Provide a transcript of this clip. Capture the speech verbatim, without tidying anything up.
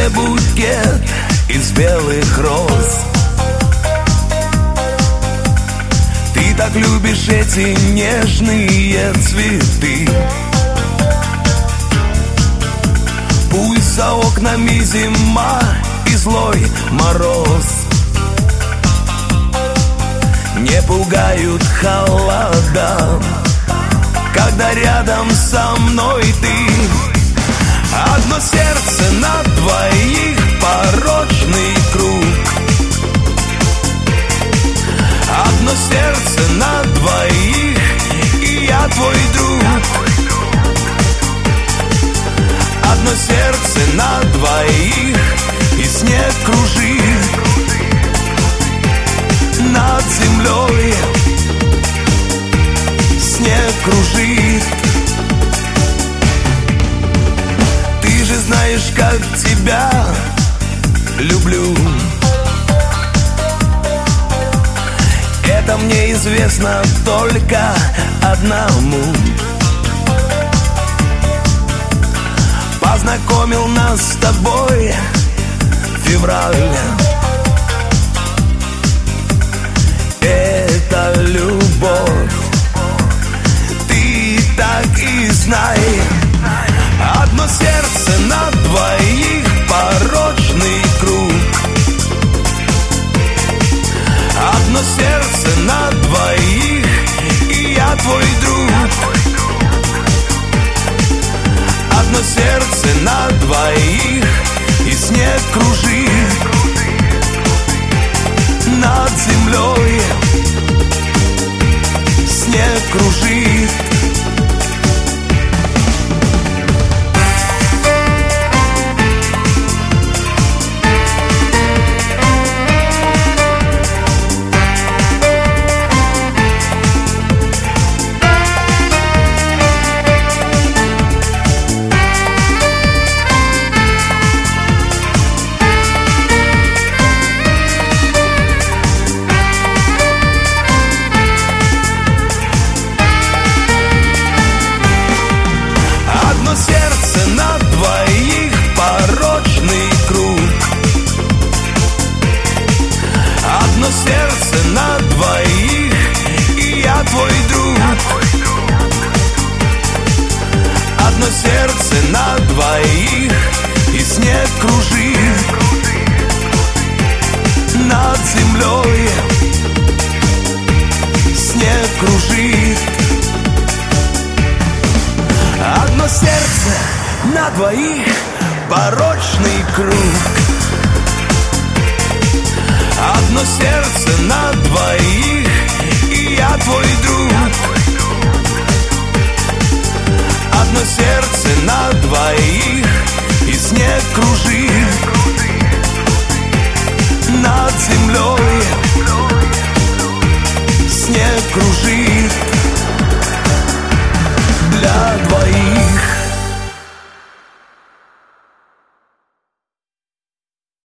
тебе букет из белых роз. Ты так любишь эти нежные цветы. Пусть за окнами зима и злой мороз не пугают холода, когда рядом со мной ты. Одно сердце на двоих, порочный круг. Одно сердце на двоих, и я твой друг. Одно сердце на двоих, и снег кружит над землей. Снег кружит. Ты же знаешь, как тебя люблю. Это мне известно только одному. Познакомил нас с тобой февраль. Это любовь. Ты так и знай. Одно сердце на двоих, порочный круг. Одно сердце на двоих, и я твой друг. Одно сердце на двоих, и снег кружит над землей. Снег кружит. Сердце на двоих, и я твой друг. Одно сердце на двоих, и снег кружит над землей. Снег кружит. Одно сердце на двоих, порочный круг. Одно сердце на двоих, и я твой друг. Одно сердце на двоих, и снег кружит над землей. Снег кружит для двоих.